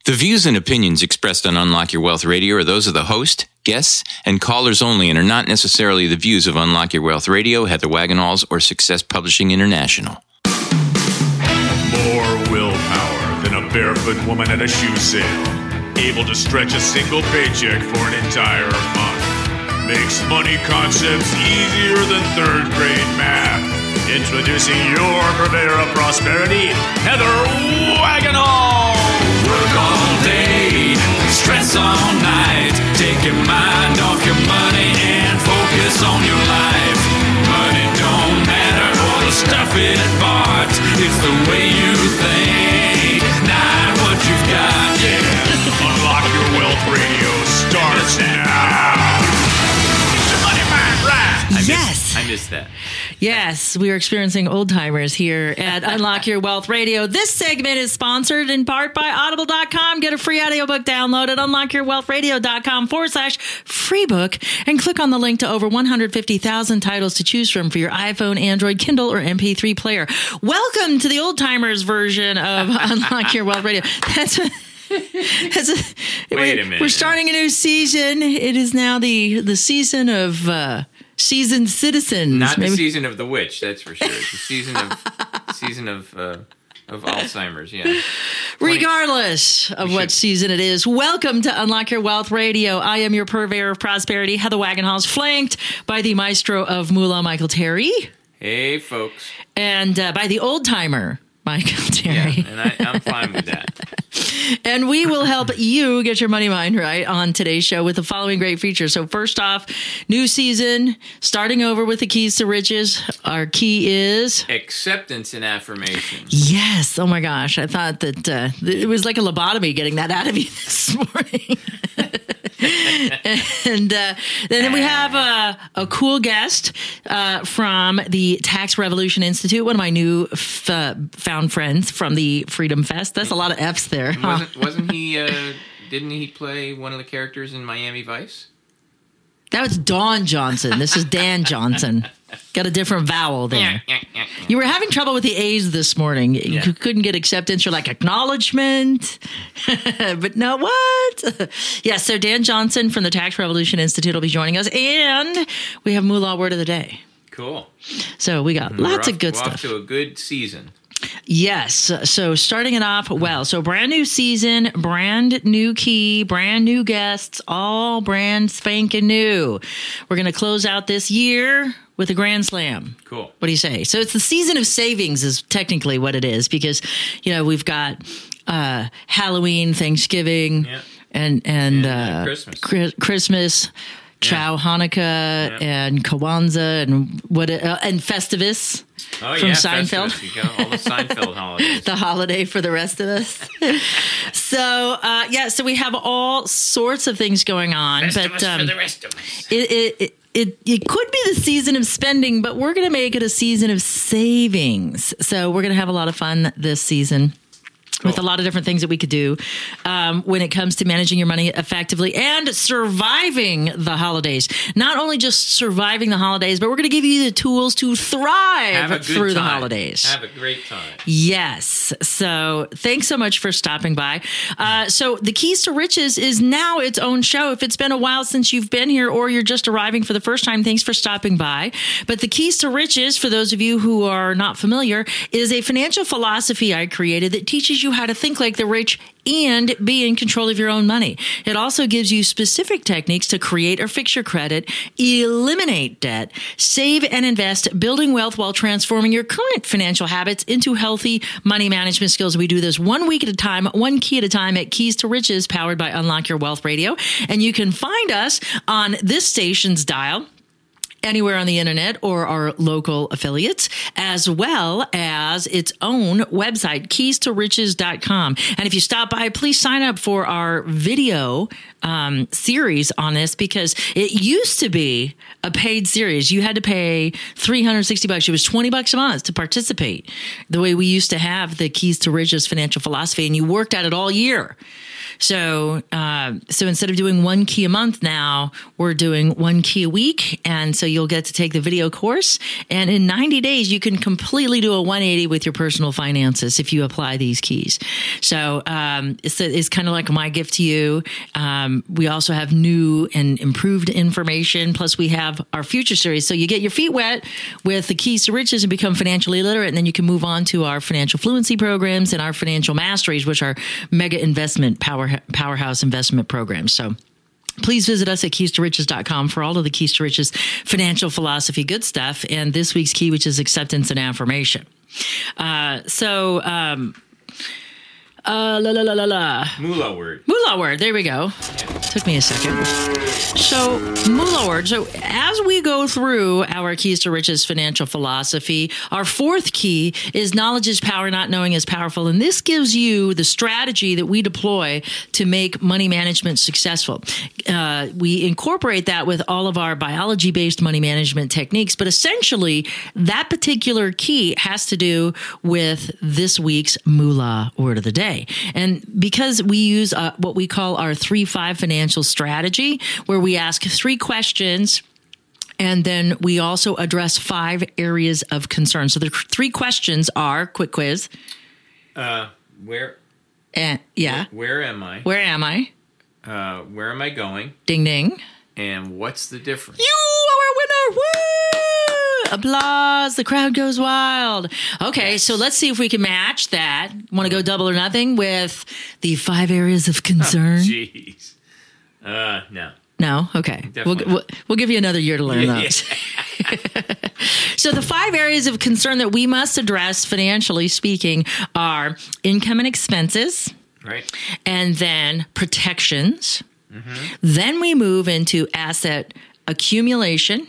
The views and opinions expressed on Unlock Your Wealth Radio are those of the host, guests, and callers only and are not necessarily the views of Unlock Your Wealth Radio, Heather Wagenhals, or Success Publishing International. More willpower than a barefoot woman at a shoe sale. Able to stretch a single paycheck for an entire month. Makes money concepts easier than third grade math. Introducing your purveyor of prosperity, Heather Wagenhals. Work all day, stress all night. Take your mind off your money and focus on your life. Money don't matter or the stuff it bought. It's the way you think, not what you've got, yeah. Unlock Your Wealth Radio starts now. Get your money mind right. Yes. I missed that. Yes, we are experiencing old timers here at Unlock Your Wealth Radio. This segment is sponsored in part by Audible.com. Get a free audiobook download at unlockyourwealthradio.com/freebook and click on the link to over 150,000 titles to choose from for your iPhone, Android, Kindle, or MP3 player. Welcome to the old timers version of Unlock Your Wealth Radio. Wait a minute. We're starting a new season. It is now the season of seasoned citizens. Not the season of the witch, that's for sure. It's the season of Alzheimer's, yeah. Regardless of what season it is, welcome to Unlock Your Wealth Radio. I am your purveyor of prosperity, Heather Wagenhals, flanked by the maestro of Moolah, Michael Terry. Hey, folks. And by the old timer, Michael Terry. Yeah, and I'm fine with that. And we will help you get your money mind right on today's show with the following great features. So first off, new season, starting over with the keys to riches. Our key is acceptance and affirmation. Yes. Oh my gosh. I thought that it was like a lobotomy getting that out of you this morning. And then we have a cool guest from the Tax Revolution Institute, one of my new found friends from the Freedom Fest. That's a lot of F's there. Wasn't he, didn't he play one of the characters in Miami Vice? That was Dawn Johnson. This is Dan Johnson. Got a different vowel there. You were having trouble with the A's this morning. You couldn't get acceptance. You're like, acknowledgement. But no, what? Yeah, so Dan Johnson from the Tax Revolution Institute will be joining us. And we have Moolah Word of the Day. Cool. So we got lots of good stuff. Off to a good season. Yes. So starting it off well. So brand new season, brand new key, brand new guests, all brand spanking new. We're going to close out this year with a grand slam. Cool. What do you say? So it's the season of savings is technically what it is because, you know, we've got Halloween, Thanksgiving, and Christmas. Chow, Hanukkah, and Kwanzaa, and and Festivus from Seinfeld. Festivus. You got all the Seinfeld holidays. The holiday for the rest of us. So we have all sorts of things going on. Festivus for the rest of us. It could be the season of spending, but we're going to make it a season of savings. So we're going to have a lot of fun this season. Cool. With a lot of different things that we could do when it comes to managing your money effectively and surviving the holidays. Not only just surviving the holidays, but we're going to give you the tools to thrive through the holidays. Have a great time. Yes. So thanks so much for stopping by. So the Keys to Riches is now its own show. If it's been a while since you've been here or you're just arriving for the first time, thanks for stopping by. But the Keys to Riches, for those of you who are not familiar, is a financial philosophy I created that teaches you how to think like the rich and be in control of your own money. It also gives you specific techniques to create or fix your credit, eliminate debt, save and invest, building wealth while transforming your current financial habits into healthy money management skills. We do this 1 week at a time, one key at a time at Keys to Riches, powered by Unlock Your Wealth Radio. And you can find us on this station's dial, anywhere on the internet or our local affiliates, as well as its own website, keys2riches.com. And if you stop by, please sign up for our video series on this because it used to be a paid series. You had to pay $360. It was $20 a month to participate. The way we used to have the Keys to Riches financial philosophy, and you worked at it all year. So instead of doing 1 key a month now, we're doing 1 key a week. And so you'll get to take the video course. And in 90 days, you can completely do a 180 with your personal finances if you apply these keys. So it's kind of like my gift to you. We also have new and improved information. Plus, we have our future series. So you get your feet wet with the keys to riches and become financially literate. And then you can move on to our financial fluency programs and our financial masteries, which are mega investment powerhouse investment programs. So please visit us at keys-to-riches.com for all of the Keys to Riches financial philosophy good stuff. And this week's key, which is acceptance and affirmation. Moolah word. Moolah word. There we go. Took me a second. So, moolah word. So, as we go through our Keys to Riches financial philosophy, our fourth key is knowledge is power, not knowing is powerful. And this gives you the strategy that we deploy to make money management successful. We incorporate that with all of our biology-based money management techniques, but essentially, that particular key has to do with this week's moolah word of the day. And because we use what we call our 3-5 financial strategy, where we ask 3 questions, and then we also address 5 areas of concern. So the 3 questions are, quick quiz. Where am I? Where am I? Where am I going? Ding, ding. And what's the difference? You are a winner! Woo! Applause. The crowd goes wild. Okay, yes. So let's see if we can match that. Want to go double or nothing with the 5 areas of concern? Jeez. No. No? Okay. We'll give you another year to learn those. So the 5 areas of concern that we must address, financially speaking, are income and expenses. Right. And then protections. Mm-hmm. Then we move into asset accumulation,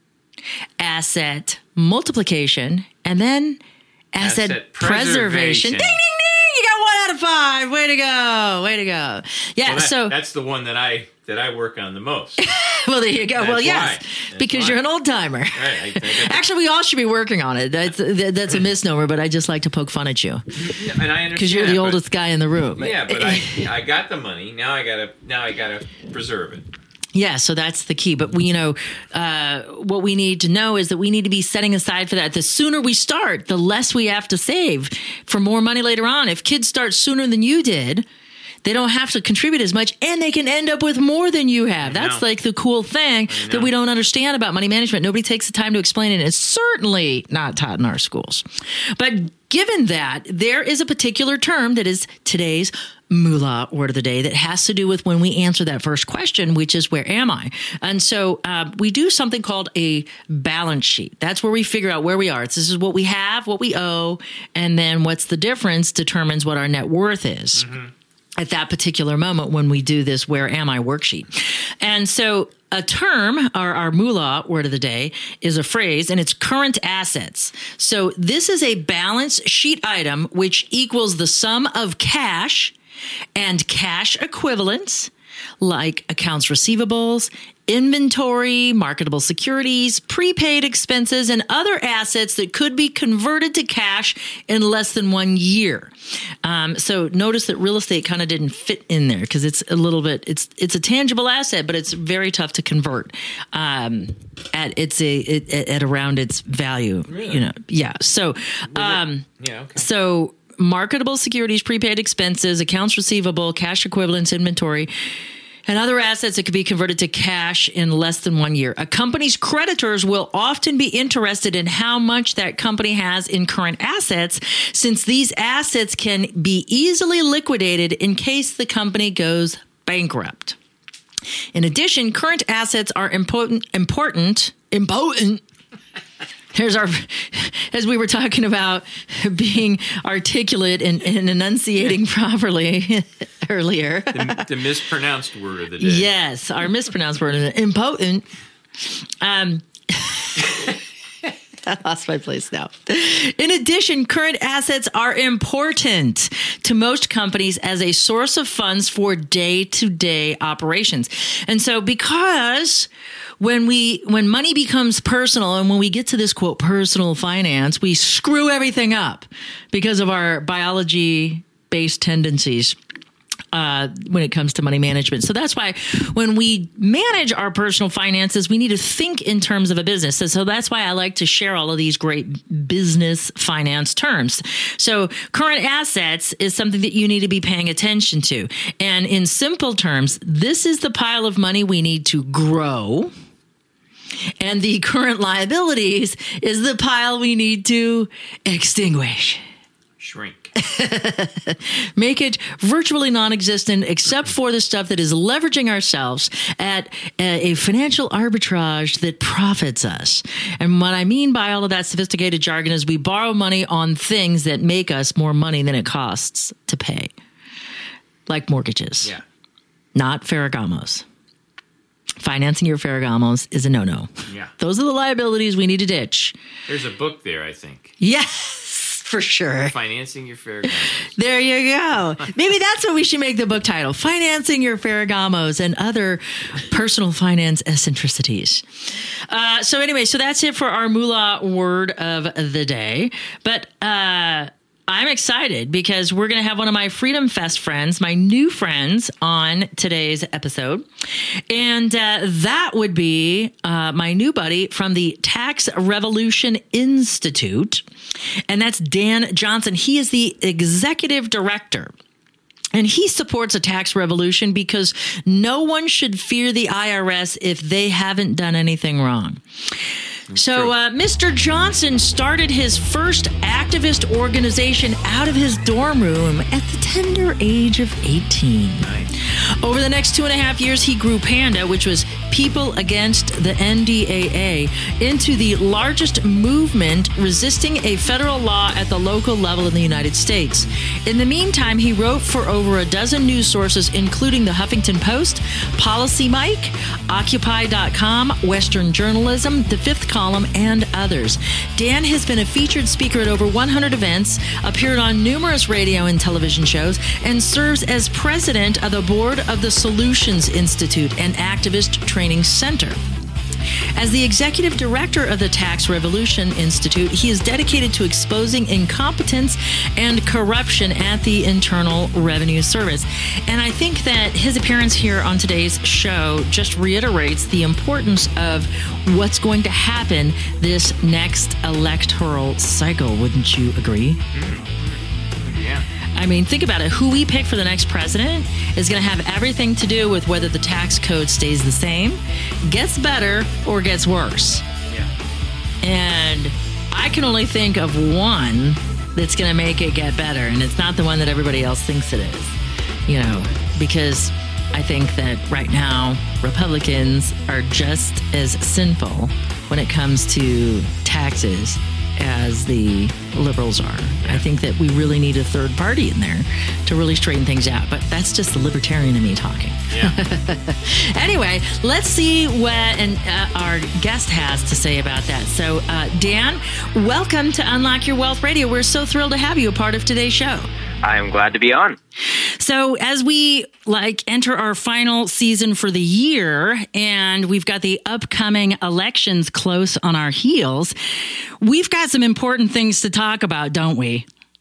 asset multiplication, and then asset preservation. Ding, ding, ding! You got 1 out of 5. Way to go. Way to go. Yeah, well, that's the one that I work on the most. Well, there you go. That's well, yes, because you're an old timer. Right. Actually, we all should be working on it. That's a misnomer, but I just like to poke fun at you. And I understand because you're the oldest guy in the room. Yeah, but I got the money. Now I gotta preserve it. Yeah, so that's the key. But what we need to know is that we need to be setting aside for that. The sooner we start, the less we have to save for more money later on. If kids start sooner than you did, they don't have to contribute as much, and they can end up with more than you have. That's like the cool thing that we don't understand about money management. Nobody takes the time to explain it, and it's certainly not taught in our schools. But given that, there is a particular term that is today's moolah word of the day that has to do with when we answer that first question, which is, where am I? And so we do something called a balance sheet. That's where we figure out where we are. This is what we have, what we owe, and then what's the difference determines what our net worth is. Mm-hmm. At that particular moment when we do this where am I worksheet. And so a term, our moolah word of the day, is a phrase, and it's current assets. So this is a balance sheet item which equals the sum of cash and cash equivalents, like accounts receivables, inventory, marketable securities, prepaid expenses, and other assets that could be converted to cash in less than 1 year. So notice that real estate kind of didn't fit in there because it's a little bit, it's a tangible asset, but it's very tough to convert at around its value. Really? Yeah. So, okay. So marketable securities, prepaid expenses, accounts receivable, cash equivalents, inventory, and other assets that could be converted to cash in less than 1 year. A company's creditors will often be interested in how much that company has in current assets, since these assets can be easily liquidated in case the company goes bankrupt. In addition, current assets are important. Here's as we were talking about being articulate and enunciating properly earlier. The mispronounced word of the day. Yes, our mispronounced word, impotent. I lost my place now. In addition, current assets are important to most companies as a source of funds for day-to-day operations. And so because when money becomes personal and when we get to this quote personal finance, we screw everything up because of our biology-based tendencies. when it comes to money management. So that's why when we manage our personal finances, we need to think in terms of a business. So that's why I like to share all of these great business finance terms. So current assets is something that you need to be paying attention to. And in simple terms, this is the pile of money we need to grow. And the current liabilities is the pile we need to extinguish. Shrink. Make it virtually non-existent except for the stuff that is leveraging ourselves at a financial arbitrage that profits us. And what I mean by all of that sophisticated jargon is we borrow money on things that make us more money than it costs to pay. Like mortgages. Yeah. Not Ferragamos. Financing your Ferragamos is a no-no. Yeah. Those are the liabilities we need to ditch. There's a book there, I think. Yes, for sure. Financing your Ferragamos. There you go. Maybe that's what we should make the book title. Financing your Ferragamos and other personal finance eccentricities. So anyway, so that's it for our moolah word of the day. But I'm excited because we're going to have one of my Freedom Fest friends, my new friends, on today's episode. And that would be my new buddy from the Tax Revolution Institute. And that's Dan Johnson. He is the executive director. And he supports a tax revolution because no one should fear the IRS if they haven't done anything wrong. So Mr. Johnson started his first activist organization out of his dorm room at the tender age of 18. Nice. Over the next 2.5 years, he grew PANDA, which was People Against the NDAA, into the largest movement resisting a federal law at the local level in the United States. In the meantime, he wrote for over a dozen news sources, including the Huffington Post, Policy Mike, Occupy.com, Western Journalism, The Fifth Column, and others. Dan has been a featured speaker at over 100 events, appeared on numerous radio and television shows, and serves as president of the board of the Solutions Institute, an activist training center. As the executive director of the Tax Revolution Institute, he is dedicated to exposing incompetence and corruption at the Internal Revenue Service. And I think that his appearance here on today's show just reiterates the importance of what's going to happen this next electoral cycle. Wouldn't you agree? Yeah. I mean, think about it. Who we pick for the next president is going to have everything to do with whether the tax code stays the same, gets better, or gets worse. Yeah. And I can only think of one that's going to make it get better, and it's not the one that everybody else thinks it is. You know, because I think that right now, Republicans are just as sinful when it comes to taxes as the liberals are. Yeah. I think that we really need a third party in there to really straighten things out. But that's just the libertarian in me talking. Yeah. Anyway, let's see what our guest has to say about that. So, Dan, welcome to Unlock Your Wealth Radio. We're so thrilled to have you a part of today's show. I'm glad to be on. So as we enter our final season for the year and we've got the upcoming elections close on our heels, we've got some important things to talk about, don't we?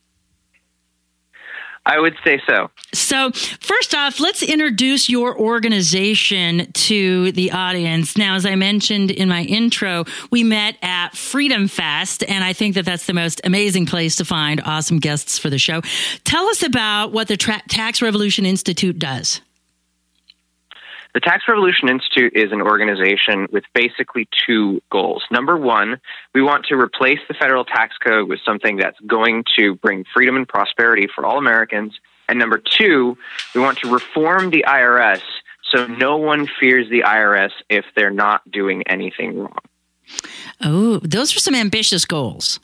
I would say so. So first off, let's introduce your organization to the audience. Now, as I mentioned in my intro, we met at Freedom Fest, and I think that that's the most amazing place to find awesome guests for the show. Tell us about what the Tax Revolution Institute does. The Tax Revolution Institute is an organization with basically two goals. Number one, we want to replace the federal tax code with something that's going to bring freedom and prosperity for all Americans. And number two, we want to reform the IRS so no one fears the IRS if they're not doing anything wrong. Oh, those are some ambitious goals.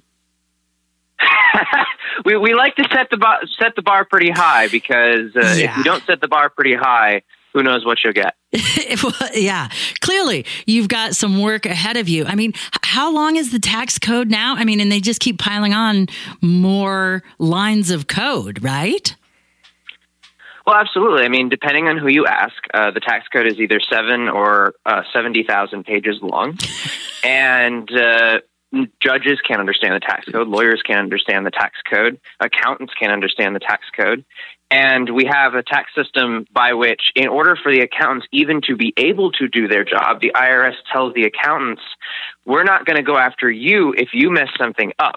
We like to set the bar pretty high because if you don't set the bar pretty high, who knows what you'll get. Well, yeah, clearly you've got some work ahead of you. I mean, how long is the tax code now? I mean, and they just keep piling on more lines of code, right? Well, absolutely. I mean, depending on who you ask, the tax code is either 7 or 70,000 pages long. And judges can't understand the tax code. Lawyers can't understand the tax code. Accountants can't understand the tax code. And we have a tax system by which, in order for the accountants even to be able to do their job, the IRS tells the accountants, we're not going to go after you if you mess something up.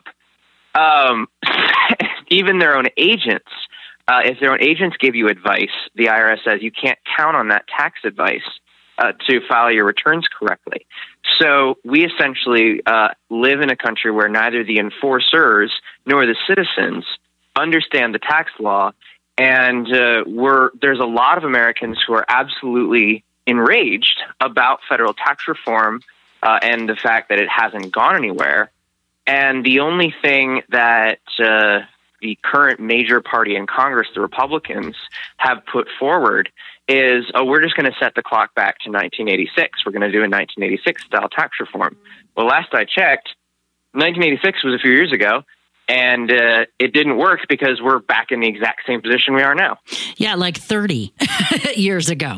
Even their own agents, if their own agents give you advice, the IRS says you can't count on that tax advice to file your returns correctly. So we essentially live in a country where neither the enforcers nor the citizens understand the tax law. And there's a lot of Americans who are absolutely enraged about federal tax reform and the fact that it hasn't gone anywhere. And the only thing that the current major party in Congress, the Republicans, have put forward is, we're just going to set the clock back to 1986. We're going to do a 1986 style tax reform. Well, last I checked, 1986 was a few years ago. And it didn't work because we're back in the exact same position we are now. Yeah, like 30 years ago.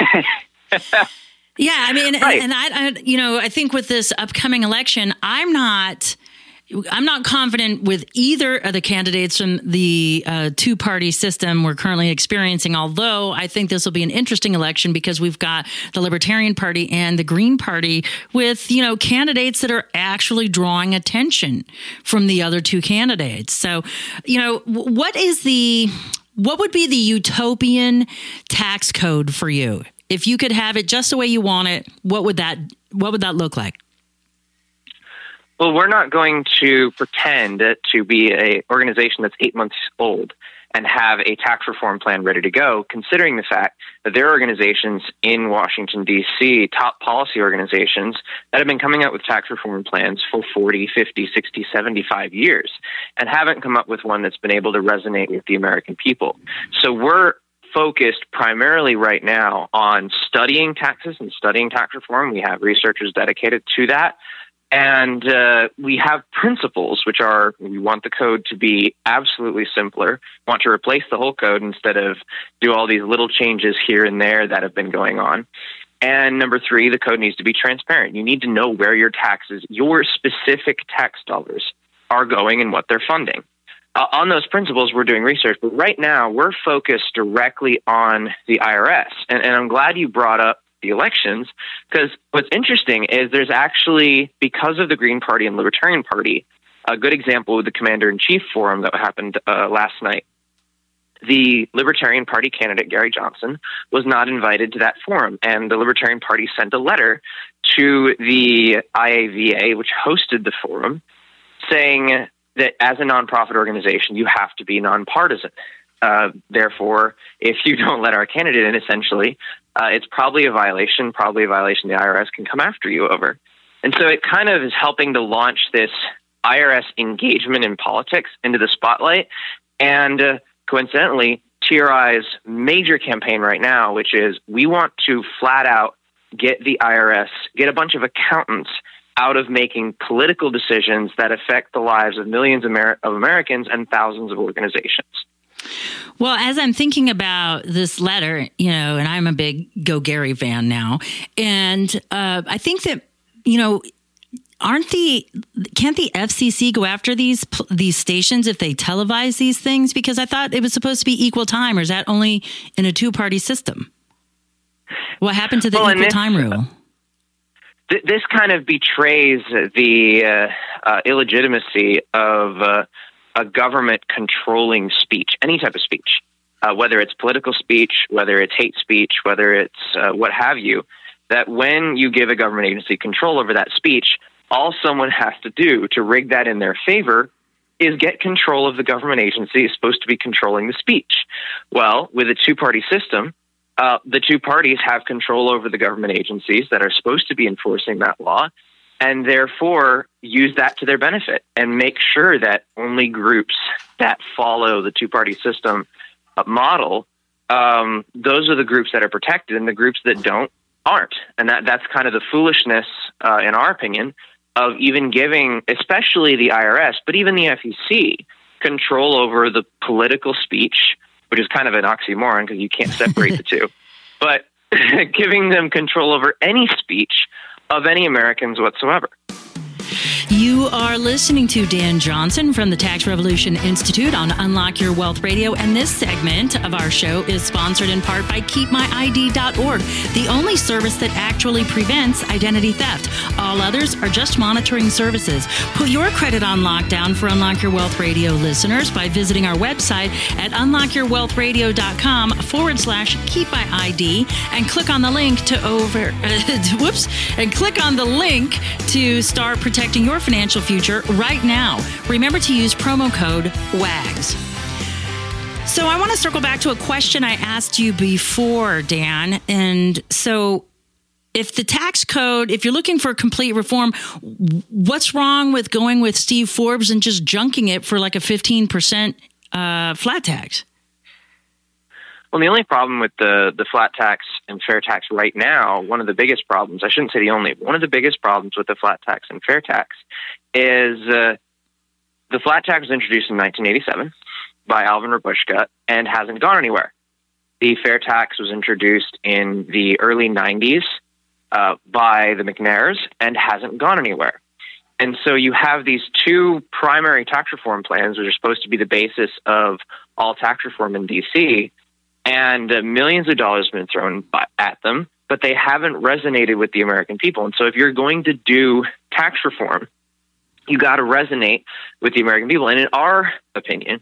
Yeah, I mean, right. and I think with this upcoming election, I'm not confident with either of the candidates from the two-party system we're currently experiencing, although I think this will be an interesting election because we've got the Libertarian Party and the Green Party with, candidates that are actually drawing attention from the other two candidates. So, what would be the utopian tax code for you? If you could have it just the way you want it, what would that look like? Well, we're not going to pretend to be an organization that's 8 months old and have a tax reform plan ready to go, considering the fact that there are organizations in Washington, D.C., top policy organizations, that have been coming out with tax reform plans for 40, 50, 60, 75 years and haven't come up with one that's been able to resonate with the American people. So we're focused primarily right now on studying taxes and studying tax reform. We have researchers dedicated to that. And we have principles, which are, we want the code to be absolutely simpler, want to replace the whole code instead of do all these little changes here and there that have been going on. And number 3, the code needs to be transparent. You need to know where your taxes, your specific tax dollars, are going and what they're funding. On those principles, we're doing research, but right now we're focused directly on the IRS. And I'm glad you brought up the elections, because what's interesting is there's actually, because of the Green Party and Libertarian Party, a good example with the Commander-in-Chief Forum that happened last night. The Libertarian Party candidate, Gary Johnson, was not invited to that forum, and the Libertarian Party sent a letter to the IAVA, which hosted the forum, saying that as a nonprofit organization, you have to be nonpartisan. Therefore, if you don't let our candidate in, essentially, it's probably a violation the IRS can come after you over. And so it kind of is helping to launch this IRS engagement in politics into the spotlight. And coincidentally, TRI's major campaign right now, which is we want to flat out get the IRS, get a bunch of accountants out of making political decisions that affect the lives of millions of Americans and thousands of organizations. Well, as I'm thinking about this letter, and I'm a big Go Gary fan now, and I think that, can't the FCC go after these stations if they televise these things? Because I thought it was supposed to be equal time, or is that only in a two-party system? What happened to the equal time rule? This kind of betrays the illegitimacy of a government controlling speech, any type of speech, whether it's political speech, whether it's hate speech, whether it's what have you, that when you give a government agency control over that speech, all someone has to do to rig that in their favor is get control of the government agency is supposed to be controlling the speech. Well, with a two-party system, the two parties have control over the government agencies that are supposed to be enforcing that law, and therefore use that to their benefit and make sure that only groups that follow the two-party system model, those are the groups that are protected, and the groups that don't aren't. And that's kind of the foolishness, in our opinion, of even giving, especially the IRS, but even the FEC, control over the political speech, which is kind of an oxymoron because you can't separate the two, but giving them control over any speech of any Americans whatsoever. You are listening to Dan Johnson from the Tax Revolution Institute on Unlock Your Wealth Radio, and this segment of our show is sponsored in part by KeepMyID.org, the only service that actually prevents identity theft. All others are just monitoring services. Put your credit on lockdown for Unlock Your Wealth Radio listeners by visiting our website at unlockyourwealthradio.com/KeepMyID and click on the link to start protecting your financial future right now. Remember to use promo code WAGS. So I want to circle back to a question I asked you before, Dan. And so if the tax code, if you're looking for complete reform, what's wrong with going with Steve Forbes and just junking it for like a 15% flat tax? Well, the only problem with the flat tax and fair tax right now, one of the biggest problems, I shouldn't say the only, but one of the biggest problems with the flat tax and fair tax is the flat tax was introduced in 1987 by Alvin Rabushka and hasn't gone anywhere. The fair tax was introduced in the early 90s by the McNairs and hasn't gone anywhere. And so you have these two primary tax reform plans, which are supposed to be the basis of all tax reform in D.C., and millions of dollars have been thrown at them, but they haven't resonated with the American people. And so if you're going to do tax reform, you got to resonate with the American people. And in our opinion,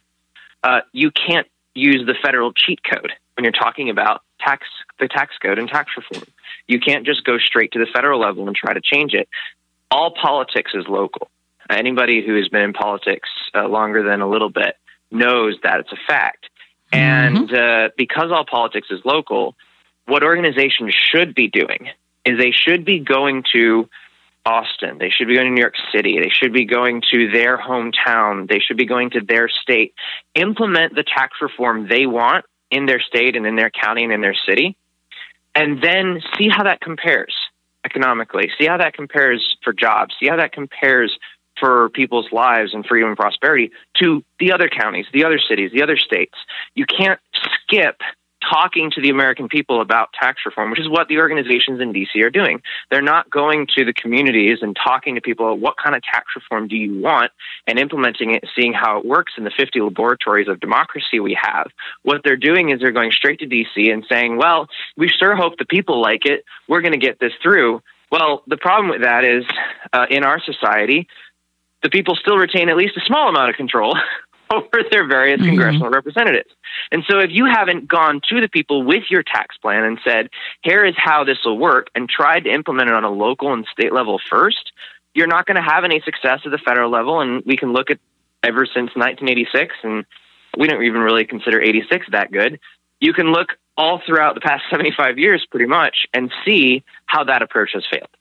you can't use the federal cheat code when you're talking about the tax code and tax reform. You can't just go straight to the federal level and try to change it. All politics is local. Anybody who has been in politics longer than a little bit knows that it's a fact. And because all politics is local, what organizations should be doing is they should be going to Austin. They should be going to New York City. They should be going to their hometown. They should be going to their state. Implement the tax reform they want in their state and in their county and in their city, and then see how that compares economically. See how that compares for jobs. See how that compares for people's lives and freedom and prosperity to the other counties, the other cities, the other states. You can't skip talking to the American people about tax reform, which is what the organizations in D.C. are doing. They're not going to the communities and talking to people, what kind of tax reform do you want, and implementing it, seeing how it works in the 50 laboratories of democracy we have. What they're doing is they're going straight to D.C. and saying, well, we sure hope the people like it. We're going to get this through. Well, the problem with that is in our society, the people still retain at least a small amount of control over their various congressional representatives. And so if you haven't gone to the people with your tax plan and said, here is how this will work, and tried to implement it on a local and state level first, you're not going to have any success at the federal level. And we can look at ever since 1986, and we don't even really consider 86 that good. You can look all throughout the past 75 years pretty much and see how that approach has failed.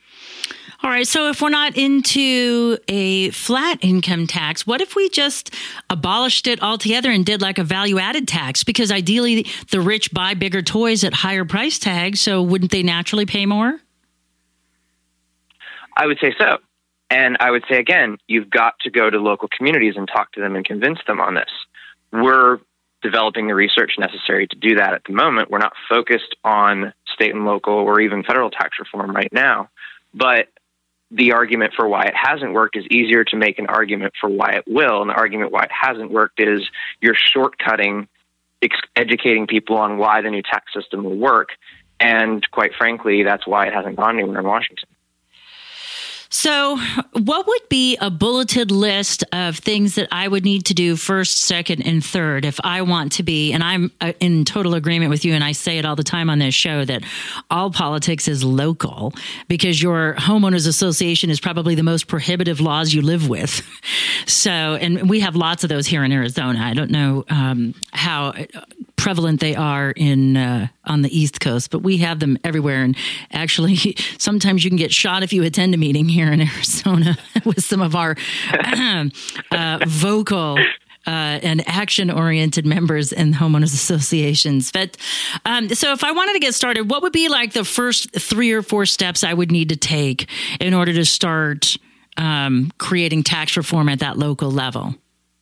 All right. So if we're not into a flat income tax, what if we just abolished it altogether and did like a value added tax? Because ideally the rich buy bigger toys at higher price tags. So wouldn't they naturally pay more? I would say so. And I would say, again, you've got to go to local communities and talk to them and convince them on this. We're developing the research necessary to do that at the moment. We're not focused on state and local or even federal tax reform right now. But the argument for why it hasn't worked is easier to make an argument for why it will. And the argument why it hasn't worked is you're shortcutting educating people on why the new tax system will work. And quite frankly, that's why it hasn't gone anywhere in Washington. So what would be a bulleted list of things that I would need to do first, second, and third if I want to be, and I'm in total agreement with you, and I say it all the time on this show, that all politics is local because your homeowners association is probably the most prohibitive laws you live with. So, and we have lots of those here in Arizona. I don't know how prevalent they are in on the East Coast, but we have them everywhere. And actually, sometimes you can get shot if you attend a meeting here in Arizona with some of our vocal and action-oriented members in homeowners associations. But so if I wanted to get started, what would be like the first 3 or 4 steps I would need to take in order to start creating tax reform at that local level?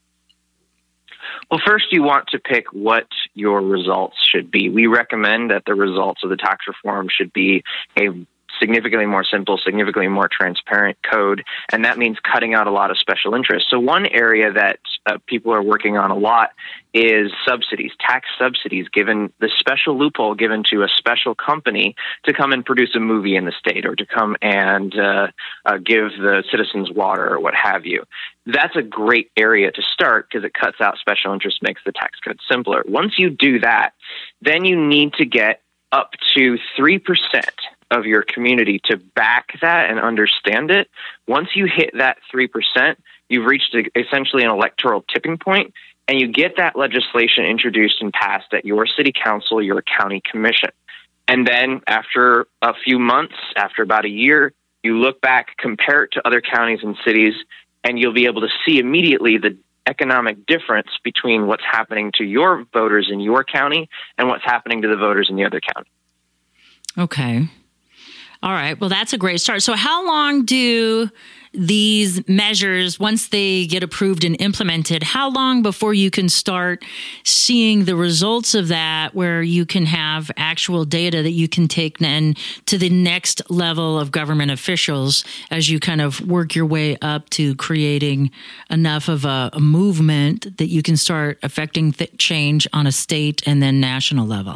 Well, first you want to pick what your results should be. We recommend that the results of the tax reform should be a significantly more simple, significantly more transparent code, and that means cutting out a lot of special interests. So one area that people are working on a lot is subsidies, tax subsidies, given the special loophole given to a special company to come and produce a movie in the state or to come and give the citizens water or what have you. That's a great area to start because it cuts out special interest, makes the tax code simpler. Once you do that, then you need to get up to 3% of your community to back that and understand it. Once you hit that 3%, you've reached essentially an electoral tipping point, and you get that legislation introduced and passed at your city council, your county commission. And then after a few months, after about a year, you look back, compare it to other counties and cities, and you'll be able to see immediately the economic difference between what's happening to your voters in your county and what's happening to the voters in the other county. Okay. All right. Well, that's a great start. So how long do these measures, once they get approved and implemented, how long before you can start seeing the results of that, where you can have actual data that you can take then to the next level of government officials as you kind of work your way up to creating enough of a movement that you can start affecting change on a state and then national level?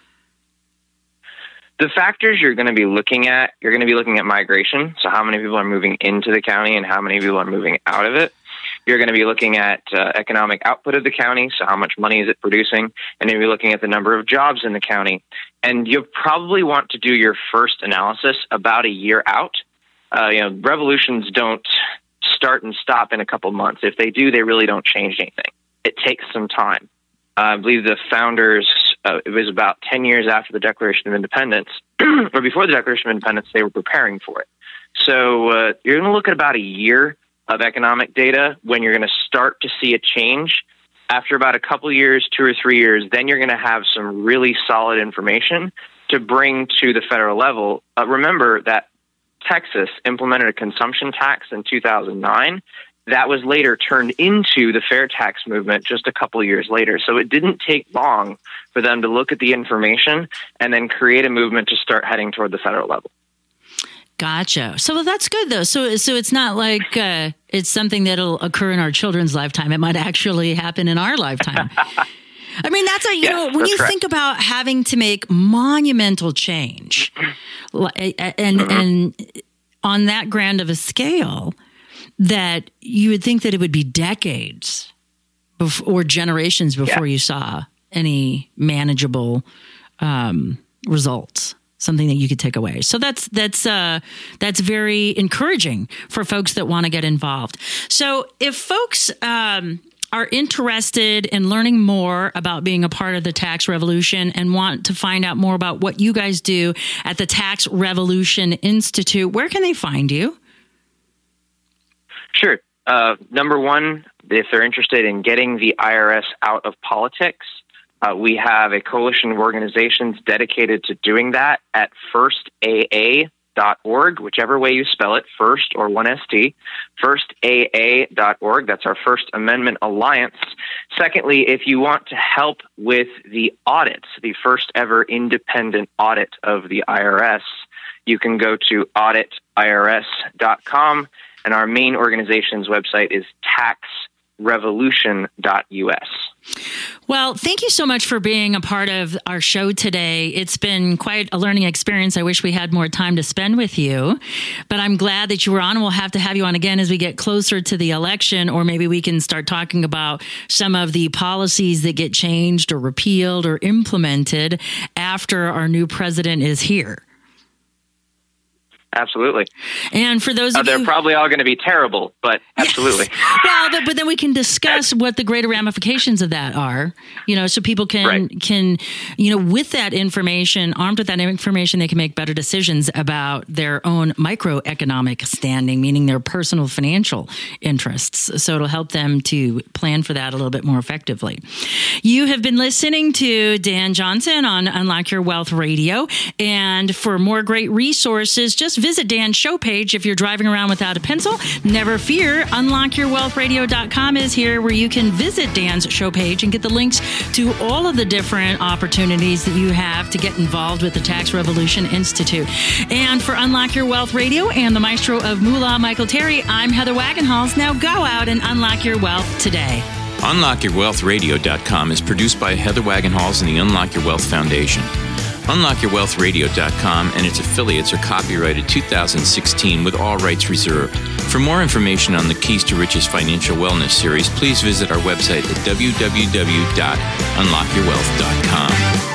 The factors you're going to be looking at, you're going to be looking at migration, so how many people are moving into the county and how many people are moving out of it. You're going to be looking at economic output of the county, so how much money is it producing, and you'll be looking at the number of jobs in the county. And you'll probably want to do your first analysis about a year out. Revolutions don't start and stop in a couple months. If they do, they really don't change anything. It takes some time. I believe the founders, it was about 10 years after the Declaration of Independence, or before the Declaration of Independence, they were preparing for it. So you're going to look at about a year of economic data when you're going to start to see a change. After about a couple years, 2 or 3 years, then you're going to have some really solid information to bring to the federal level. Remember that Texas implemented a consumption tax in 2009. That was later turned into the fair tax movement just a couple of years later. So it didn't take long for them to look at the information and then create a movement to start heading toward the federal level. Gotcha. So that's good, though. So it's not like it's something that'll occur in our children's lifetime. It might actually happen in our lifetime. I mean, that's when you think about having to make monumental change and on that grand of a scale, that you would think that it would be decades or generations before you saw any manageable results, something that you could take away. So that's very encouraging for folks that want to get involved. So if folks are interested in learning more about being a part of the Tax Revolution and want to find out more about what you guys do at the Tax Revolution Institute, where can they find you? Sure. Number one, if they're interested in getting the IRS out of politics, we have a coalition of organizations dedicated to doing that at firstaa.org, whichever way you spell it, first or 1ST, firstaa.org. That's our First Amendment Alliance. Secondly, if you want to help with the audit, the first ever independent audit of the IRS, you can go to auditirs.com. And our main organization's website is taxrevolution.us. Well, thank you so much for being a part of our show today. It's been quite a learning experience. I wish we had more time to spend with you, but I'm glad that you were on. We'll have to have you on again as we get closer to the election, or maybe we can start talking about some of the policies that get changed or repealed or implemented after our new president is here. Absolutely. And for those of you... They're probably all going to be terrible, but absolutely. Yes. Well, but then we can discuss what the greater ramifications of that are, so people can, with that information, armed with that information, they can make better decisions about their own microeconomic standing, meaning their personal financial interests. So it'll help them to plan for that a little bit more effectively. You have been listening to Dan Johnson on Unlock Your Wealth Radio. And for more great resources, just visit Dan's show page if you're driving around without a pencil. Never fear, UnlockYourWealthRadio.com is here where you can visit Dan's show page and get the links to all of the different opportunities that you have to get involved with the Tax Revolution Institute. And for Unlock Your Wealth Radio and the maestro of Moolah, Michael Terry, I'm Heather Wagenhals. Now go out and unlock your wealth today. UnlockYourWealthRadio.com is produced by Heather Wagenhals and the Unlock Your Wealth Foundation. UnlockYourWealthRadio.com and its affiliates are copyrighted 2016 with all rights reserved. For more information on the Keys to Riches Financial Wellness Series, please visit our website at www.unlockyourwealth.com.